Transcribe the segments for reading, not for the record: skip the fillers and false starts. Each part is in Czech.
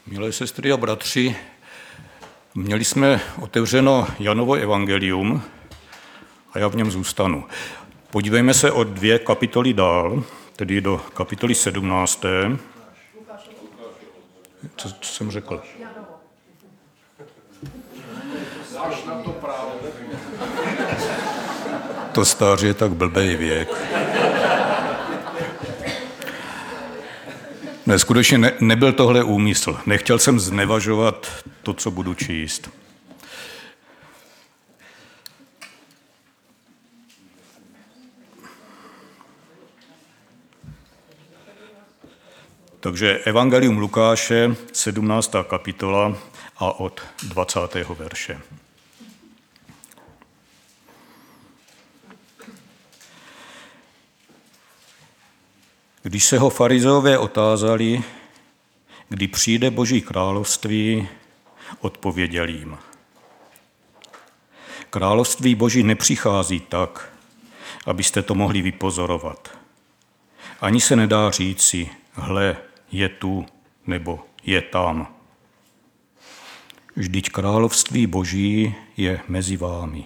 Milé sestry a bratři, měli jsme otevřeno Janovo evangelium a já v něm zůstanu. Podívejme se o 2 kapitoly dál, tedy do kapitoly 17. Co jsem řekl? To stáří je tak blbej věk. Ne, skutečně nebyl tohle úmysl. Nechtěl jsem znevažovat to, co budu číst. Takže Evangelium Lukáše, 17. kapitola a od 20. verše. Když se ho farizeové otázali, kdy přijde Boží království, odpověděl jim. Království Boží nepřichází tak, abyste to mohli vypozorovat. Ani se nedá říci, hle, je tu, nebo je tam. Vždyť království Boží je mezi vámi.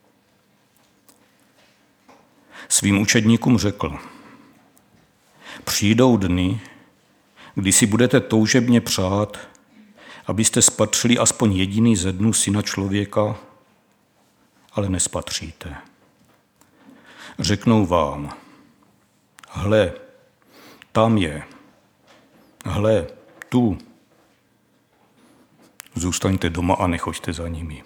Svým učedníkům řekl, přijdou dny, kdy si budete toužebně přát, abyste spatřili aspoň jediný ze dnů Syna člověka, ale nespatříte. Řeknou vám, hle, tam je, hle, tu. Zůstaňte doma a nechoďte za nimi.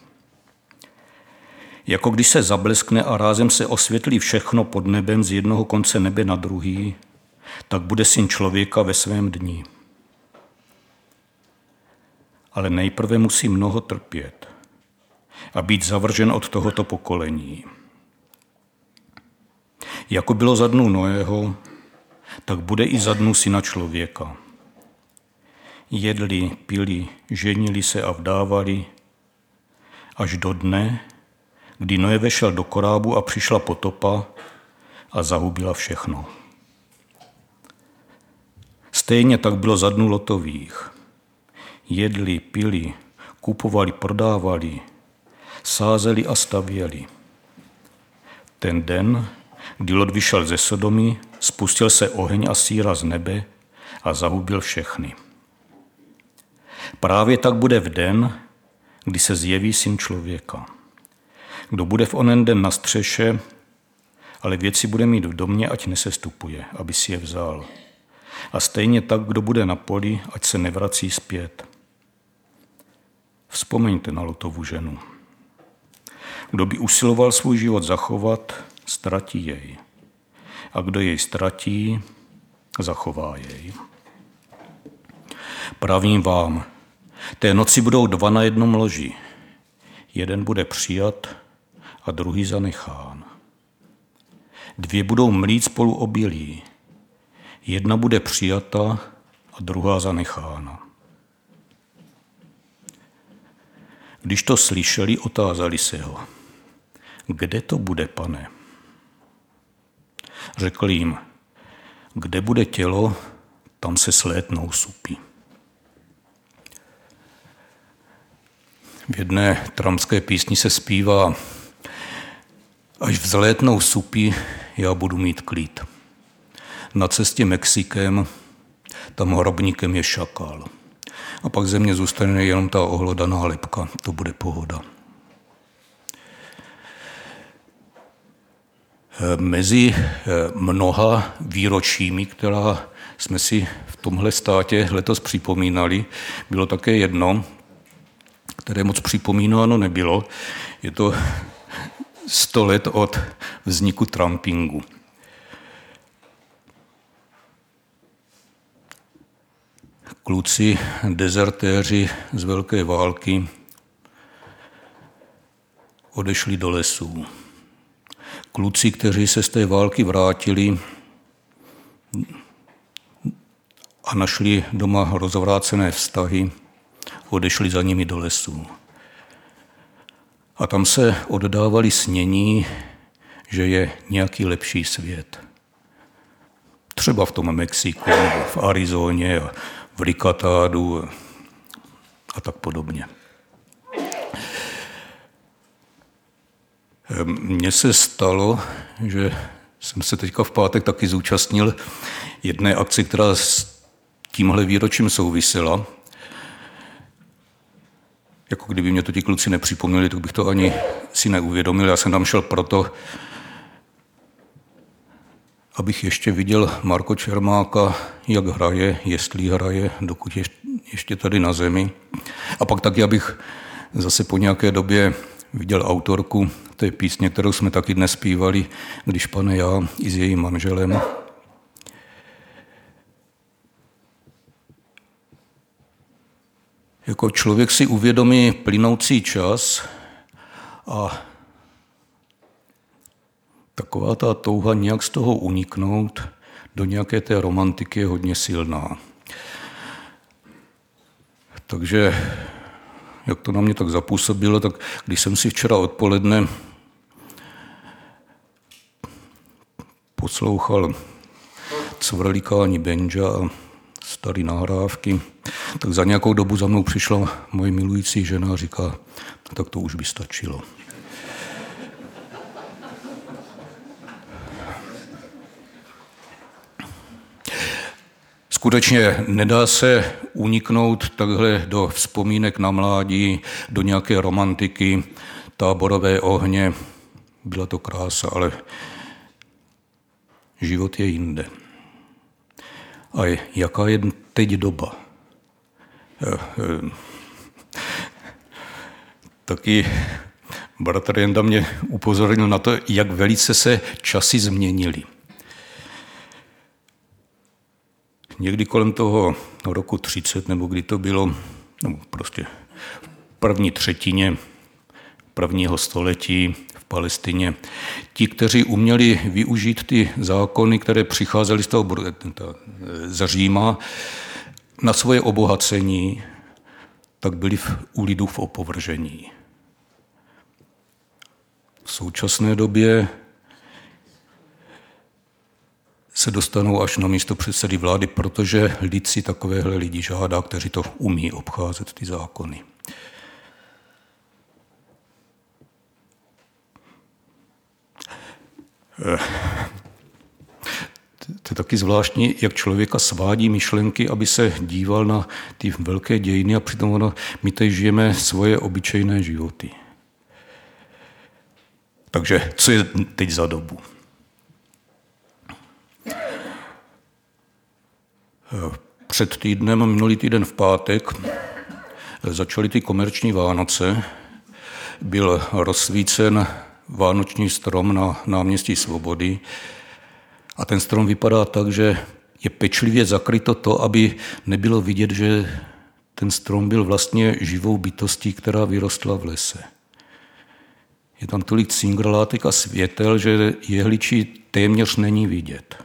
Jako když se zableskne a rázem se osvětlí všechno pod nebem z jednoho konce nebe na druhý, tak bude Syn člověka ve svém dni. Ale nejprve musí mnoho trpět a být zavržen od tohoto pokolení. Jako bylo za dnů Noého, tak bude i za dnů Syna člověka. Jedli, pili, ženili se a vdávali, až do dne, kdy Noé vešel do korábu a přišla potopa a zahubila všechno. Stejně tak bylo za dnů Lotových. Jedli, pili, kupovali, prodávali, sázeli a stavěli. Ten den, kdy Lot vyšel ze Sodomy, spustil se oheň a síra z nebe a zahubil všechny. Právě tak bude v den, kdy se zjeví Syn člověka. Kdo bude v onen den na střeše, ale věci bude mít v domě, ať nesestupuje, aby si je vzal. A stejně tak, kdo bude na poli, ať se nevrací zpět. Vzpomeňte na Lotovu ženu. Kdo by usiloval svůj život zachovat, ztratí jej. A kdo jej ztratí, zachová jej. Pravím vám, té noci budou 2 na jednom loži. Jeden bude přijat a druhý zanechán. 2 budou mlít spolu obilí. Jedna bude přijata a druhá zanechána. Když to slyšeli, otázali se ho. Kde to bude, Pane? Řekl jim, kde bude tělo, tam se slétnou supy. V jedné tramské písni se zpívá, až vzlétnou supy, já budu mít klid. Na cestě Mexikem, tam hrobníkem je šakal. A pak ze mě zůstane jenom ta ohlodaná lebka. To bude pohoda. Mezi mnoha výročími, která jsme si v tomhle státě letos připomínali, bylo také jedno, které moc připomínáno nebylo. Je to 100 let od vzniku trampingu. Kluci, dezertéři z velké války odešli do lesů. Kluci, kteří se z té války vrátili a našli doma rozvrácené vztahy, odešli za nimi do lesů. A tam se oddávali snění, že je nějaký lepší svět. Třeba v tom Mexiku, v Arizoně, v Likatádu, a tak podobně. Mně se stalo, že jsem se teďka v pátek taky zúčastnil jedné akci, která s tímhle výročím souvisela. Jako kdyby mě to ti kluci nepřipomněli, tak bych to ani si neuvědomil. Já jsem tam šel proto, abych ještě viděl Marko Čermáka, jak hraje, jestli hraje, dokud je ještě tady na zemi. A pak taky, abych zase po nějaké době viděl autorku té písně, kterou jsme taky dnes zpívali, Když pane já, i s jejím manželem. Jako člověk si uvědomí plynoucí čas a taková ta touha nějak z toho uniknout do nějaké té romantiky je hodně silná. Takže jak to na mě tak zapůsobilo, tak když jsem si včera odpoledne poslouchal cvrlikání banja a staré nahrávky, tak za nějakou dobu za mnou přišla moje milující žena a říká, tak to už by stačilo. Skutečně nedá se uniknout takhle do vzpomínek na mládí, do nějaké romantiky, táborové ohně. Byla to krása, ale život je jinde. A jaká je teď doba? Taky bratr Jenda mě upozornil na to, jak velice se časy změnily. Někdy kolem toho roku 30, nebo kdy to bylo, nebo prostě v první třetině prvního století v Palestině, ti, kteří uměli využít ty zákony, které přicházely z Říma na svoje obohacení, tak byli u lidu v opovržení. V současné době se dostanou až na místo předsedy vlády, protože lid si takovéhle lidi žádá, kteří to umí obcházet, ty zákony. To je taky zvláštní, jak člověka svádí myšlenky, aby se díval na ty velké dějiny a přitom my teď žijeme svoje obyčejné životy. Takže co je teď za dobu? Před týdnem, minulý týden v pátek, začaly ty komerční Vánoce. Byl rozsvícen vánoční strom na náměstí Svobody a ten strom vypadá tak, že je pečlivě zakryto to, aby nebylo vidět, že ten strom byl vlastně živou bytostí, která vyrostla v lese. Je tam tolik cingrlátek a světel, že jehličí téměř není vidět.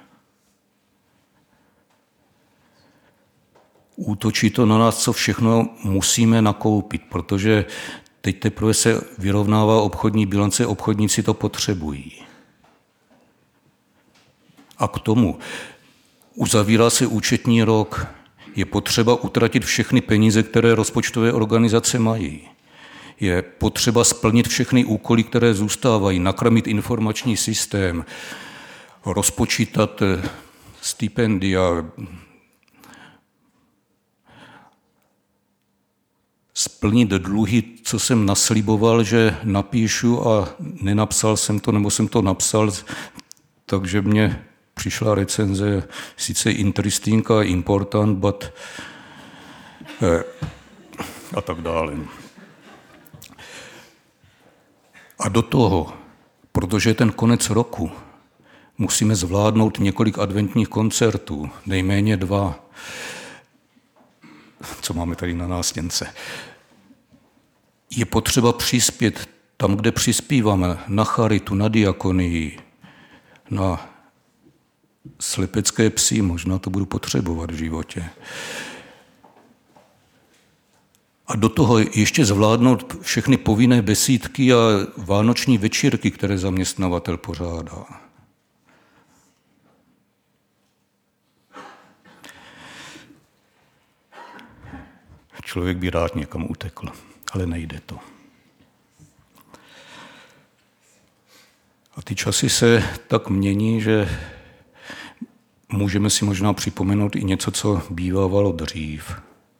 Útočí to na nás, co všechno musíme nakoupit, protože teď teprve se vyrovnává obchodní bilance, obchodníci to potřebují. A k tomu uzavírá se účetní rok. Je potřeba utratit všechny peníze, které rozpočtové organizace mají. Je potřeba splnit všechny úkoly, které zůstávají, nakrmit informační systém, rozpočítat stipendia, splnit dluhy, co jsem nasliboval, že napíšu a nenapsal jsem to, nebo jsem to napsal, takže mě přišla recenze, sice interesting a important, but a tak dále. A do toho, protože je ten konec roku, musíme zvládnout několik adventních koncertů, nejméně 2, co máme tady na nástěnce. Je potřeba přispět tam, kde přispíváme, na charitu, na diakonii, na slepecké psy, možná to budu potřebovat v životě. A do toho ještě zvládnout všechny povinné besídky a vánoční večírky, které zaměstnavatel pořádá. Člověk by rád někam utekl, ale nejde to. A ty časy se tak mění, že můžeme si možná připomenout i něco, co bývávalo dřív.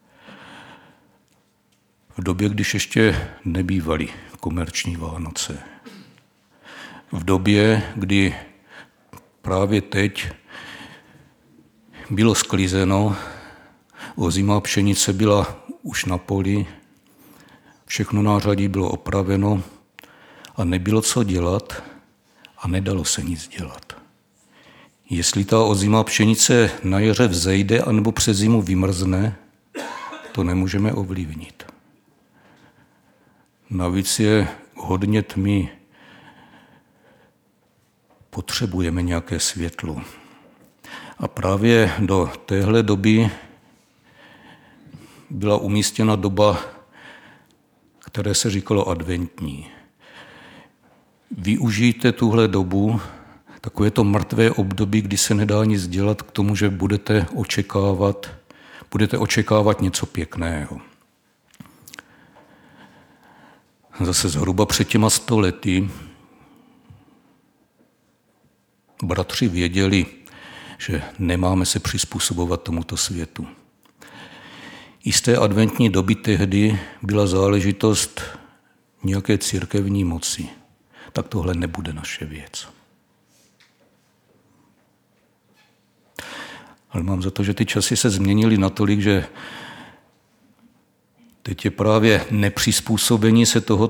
V době, když ještě nebývaly komerční Vánoce. V době, kdy právě teď bylo sklizeno, ozimá pšenice byla už na poli, všechno nářadí bylo opraveno a nebylo co dělat a nedalo se nic dělat. Jestli ta ozimá pšenice na jaře vzejde anebo přes zimu vymrzne, to nemůžeme ovlivnit. Navíc je hodně tmy. Potřebujeme nějaké světlo. A právě do téhle doby byla umístěna doba, které se říkalo adventní. Využijte tuhle dobu, takové to mrtvé období, kdy se nedá nic dělat k tomu, že budete očekávat něco pěkného. Zase zhruba před těma 100 lety bratři věděli, že nemáme se přizpůsobovat tomuto světu. I z té adventní doby tehdy byla záležitost nějaké církevní moci. Tak tohle nebude naše věc. Ale mám za to, že ty časy se změnily natolik, že teď je právě nepřizpůsobení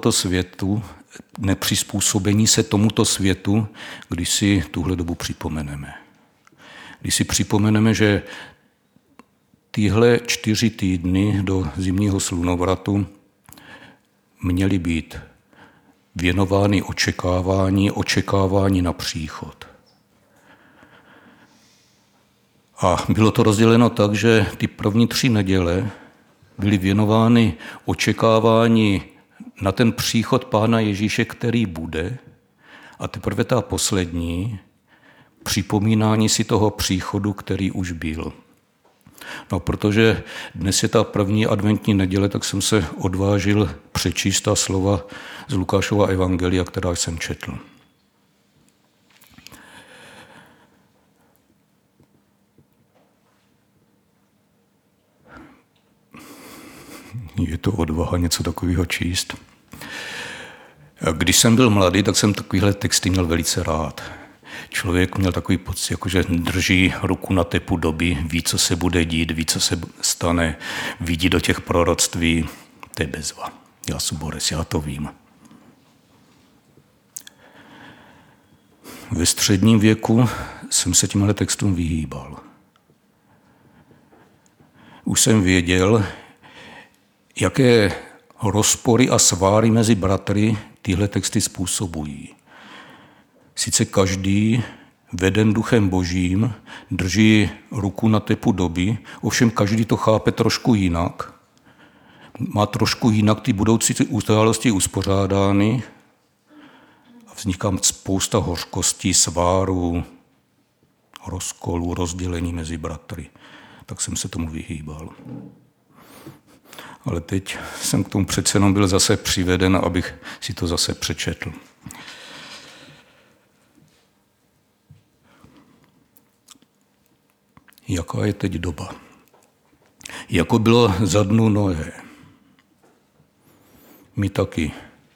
se tomuto světu, když si tuhle dobu připomeneme. Když si připomeneme, že tyhle 4 týdny do zimního slunovratu měly být věnovány očekávání na příchod. A bylo to rozděleno tak, že ty první 3 neděle byly věnovány očekávání na ten příchod Pána Ježíše, který bude, a teprve ta poslední připomínání si toho příchodu, který už byl. No, protože dnes je ta první adventní neděle, tak jsem se odvážil přečíst ta slova z Lukášova evangelia, která jsem četl. Je to odvaha něco takového číst. Když jsem byl mladý, tak jsem takovýhle texty měl velice rád. Člověk měl takový pocit, jakože drží ruku na tepu doby, ví, co se bude dít, ví, co se stane, vidí do těch proroctví. To je bezva. Já jsem Boris, já to vím. Ve středním věku jsem se tímhle textům vyhýbal. Už jsem věděl, jaké rozpory a sváry mezi bratry tyhle texty způsobují. Sice každý, veden Duchem Božím, drží ruku na tepu doby, ovšem každý to chápe trošku jinak. Má trošku jinak ty budoucí události uspořádány a vzniká spousta hořkostí, svárů, rozkolů, rozdělení mezi bratry. Tak jsem se tomu vyhýbal. Ale teď jsem k tomu přece jenom byl zase přiveden, abych si to zase přečetl. Jaká je teď doba? Jako bylo za dnu Noé. My taky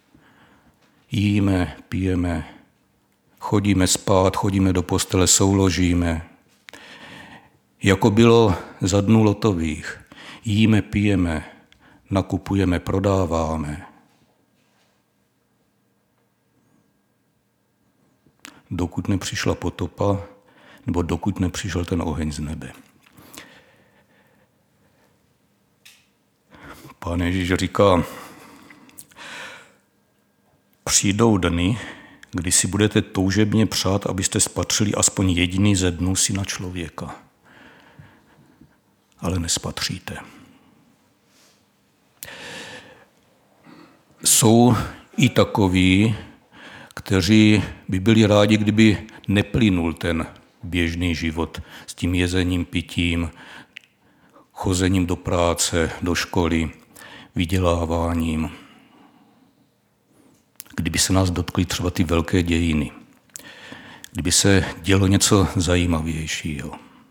jíme, pijeme, chodíme spát, chodíme do postele, souložíme. Jako bylo za dnu Lotových. Jíme, pijeme, nakupujeme, prodáváme. Dokud nepřišla potopa, nebo dokud nepřišel ten oheň z nebe. Pán Ježíš říká, přijdou dny, kdy si budete toužebně přát, abyste spatřili aspoň jediný ze dnů Syna člověka. Ale nespatříte. Jsou i takoví, kteří by byli rádi, kdyby neplynul ten běžný život s tím jezením, pitím, chozením do práce, do školy, vyděláváním. Kdyby se nás dotkly třeba ty velké dějiny, kdyby se dělo něco zajímavějšího.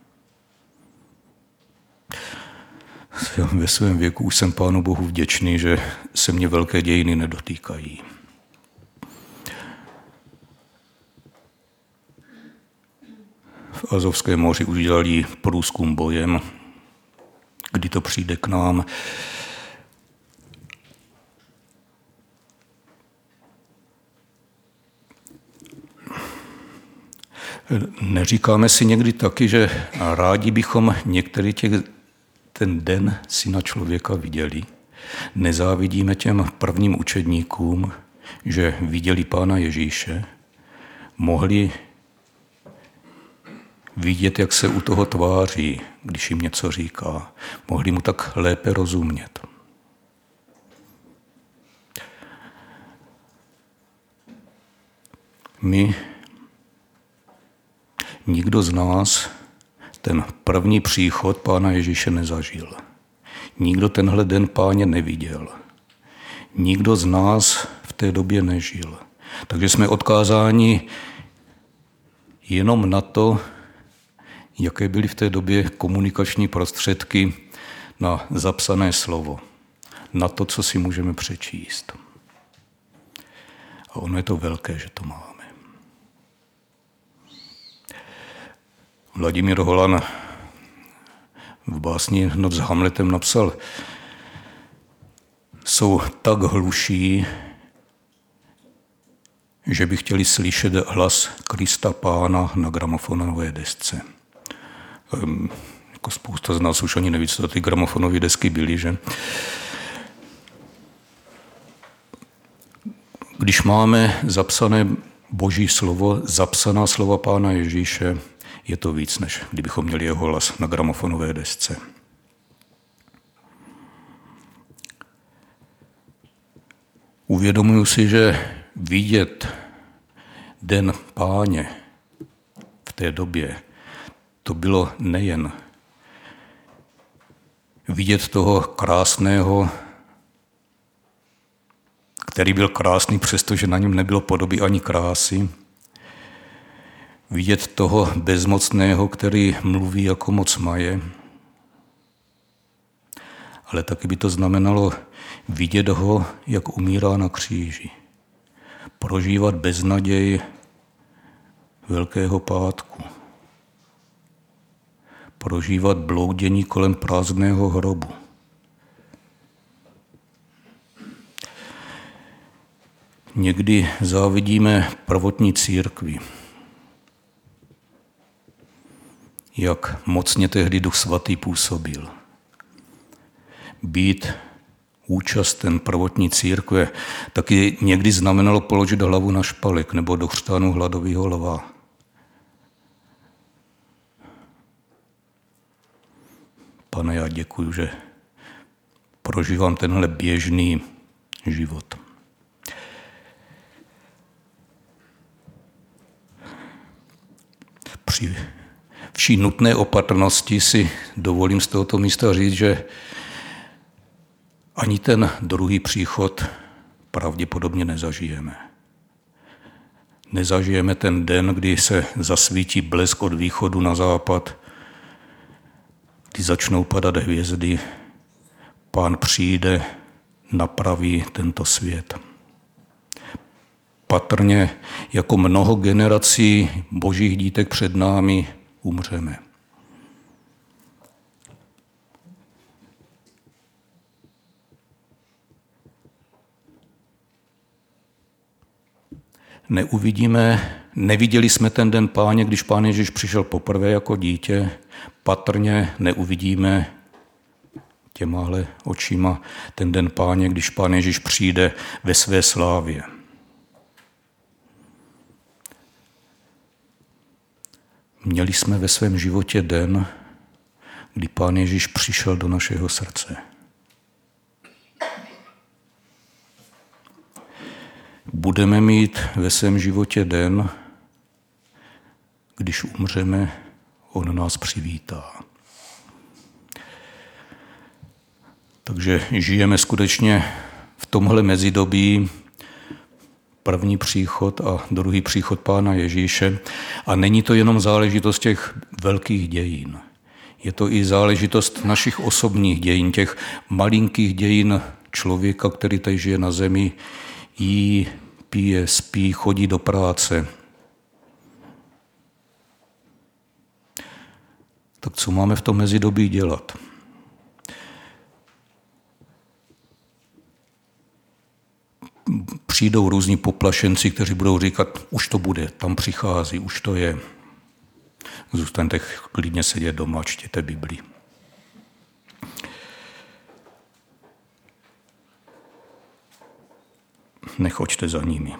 Ve svém věku už jsem Pánu Bohu vděčný, že se mě velké dějiny nedotýkají. V Azovském moři už dělali průzkum bojem, kdy to přijde k nám. Neříkáme si někdy taky, že rádi bychom některý ten den Syna člověka viděli. Nezávidíme těm prvním učedníkům, že viděli Pána Ježíše, mohli vidět, jak se u toho tváří, když jim něco říká. Mohli mu tak lépe rozumět. Nikdo z nás ten první příchod Pána Ježíše nezažil. Nikdo tenhle den Páně neviděl. Nikdo z nás v té době nežil. Takže jsme odkázáni jenom na to, jaké byly v té době komunikační prostředky na zapsané slovo. Na to, co si můžeme přečíst. A ono je to velké, že to máme. Vladimír Holan v básni Noc s Hamletem napsal: jsou tak hluší, že by chtěli slyšet hlas Krista Pána na gramofonové desce. Jako spousta z nás už ani neví, co to ty gramofonové desky byly, že? Když máme zapsané Boží slovo, zapsaná slova Pána Ježíše, je to víc, než kdybychom měli jeho hlas na gramofonové desce. Uvědomuji si, že vidět den Páně v té době, to bylo nejen vidět toho krásného, který byl krásný, přestože na něm nebylo podoby ani krásy, vidět toho bezmocného, který mluví jako moc maje, ale taky by to znamenalo vidět ho, jak umírá na kříži. Prožívat beznaděj Velkého pátku. Prožívat bloudění kolem prázdného hrobu. Někdy závidíme prvotní církvi. Jak mocně tehdy Duch Svatý působil. Být účasten prvotní církve taky někdy znamenalo položit hlavu na špalek nebo do chřtánu hladového lva. Pane, já děkuju, že prožívám tenhle běžný život. Při vší nutné opatrnosti si dovolím z tohoto místa říct, že ani ten druhý příchod pravděpodobně nezažijeme. Nezažijeme ten den, kdy se zasvítí blesk od východu na západ, kdy začnou padat hvězdy, Pán přijde, napraví tento svět. Patrně jako mnoho generací božích dítek před námi umřeme. Neviděli jsme ten den Páně, když Pán Ježíš přišel poprvé jako dítě, patrně neuvidíme těmahle očima ten den Páně, když Pán Ježíš přijde ve své slávě. Měli jsme ve svém životě den, kdy Pán Ježíš přišel do našeho srdce. Budeme mít ve svém životě den, když umřeme, on nás přivítá. Takže žijeme skutečně v tomhle mezidobí, první příchod a druhý příchod Pána Ježíše. A není to jenom záležitost těch velkých dějin. Je to i záležitost našich osobních dějin, těch malinkých dějin člověka, který tady žije na zemi, jí, pije, spí, chodí do práce. Tak co máme v tom mezidobí dělat? Přijdou různí poplašenci, kteří budou říkat, už to bude, tam přichází, už to je. Zůstaňte klidně sedět doma, čtěte Bibli. Nechoďte za nimi.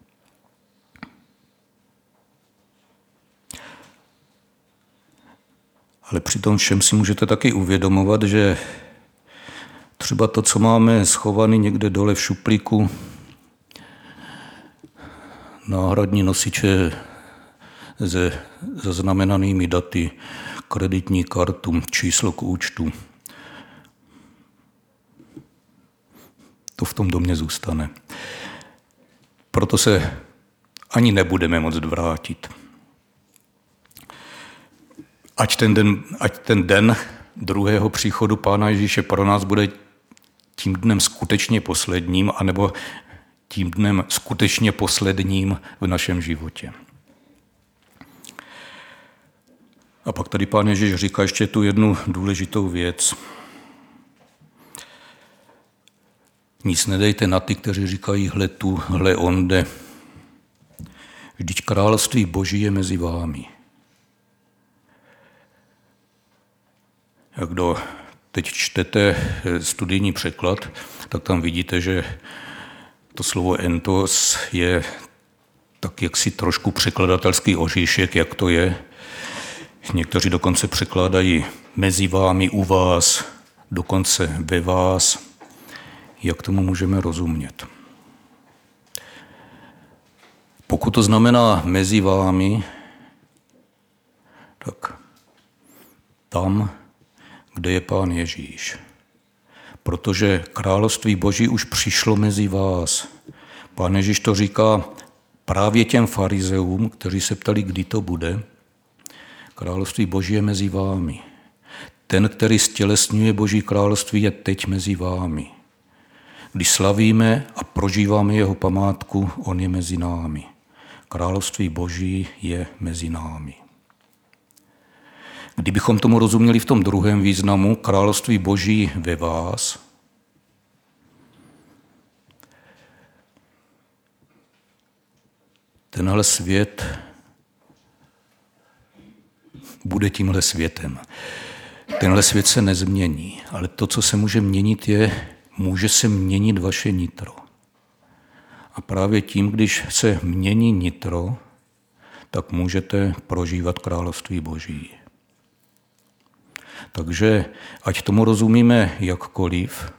Ale při tom všem si můžete taky uvědomovat, že třeba to, co máme schované někde dole v šuplíku, náhradní nosiče se zaznamenanými daty, kreditní kartu, číslo k účtu, to v tom domě zůstane. Proto se ani nebudeme moct vrátit. Ať ten den druhého příchodu Pána Ježíše pro nás bude tím dnem skutečně posledním, anebo tím dnem skutečně posledním v našem životě. A pak tady Pán Ježíš říká ještě tu jednu důležitou věc. Nic nedejte na ty, kteří říkají hle tu, hle onde. Vždyť království Boží je mezi vámi. A kdo teď čtete studijní překlad, tak tam vidíte, že to slovo entos je tak jaksi trošku překladatelský oříšek, jak to je. Někteří dokonce překládají mezi vámi, u vás, dokonce ve vás. Jak tomu můžeme rozumět? Pokud to znamená mezi vámi, tak tam, kde je Pán Ježíš. Protože království Boží už přišlo mezi vás. Pán Ježíš to říká právě těm farizeům, kteří se ptali, kdy to bude. Království Boží je mezi vámi. Ten, který stělesňuje Boží království, je teď mezi vámi. Když slavíme a prožíváme jeho památku, on je mezi námi. Království Boží je mezi námi. Kdybychom tomu rozuměli v tom druhém významu, království Boží ve vás, tenhle svět bude tímhle světem. Tenhle svět se nezmění, ale to, co se může měnit, může se měnit vaše nitro. A právě tím, když se mění nitro, tak můžete prožívat království Boží. Takže ať tomu rozumíme jakkoliv,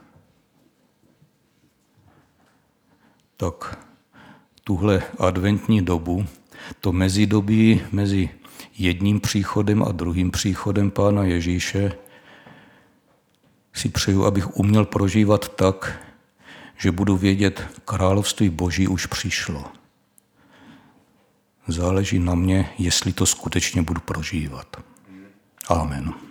tak tuhle adventní dobu, to mezidobí mezi jedním příchodem a druhým příchodem Pána Ježíše si přeju, abych uměl prožívat tak, že budu vědět, království Boží už přišlo. Záleží na mě, jestli to skutečně budu prožívat. Amen.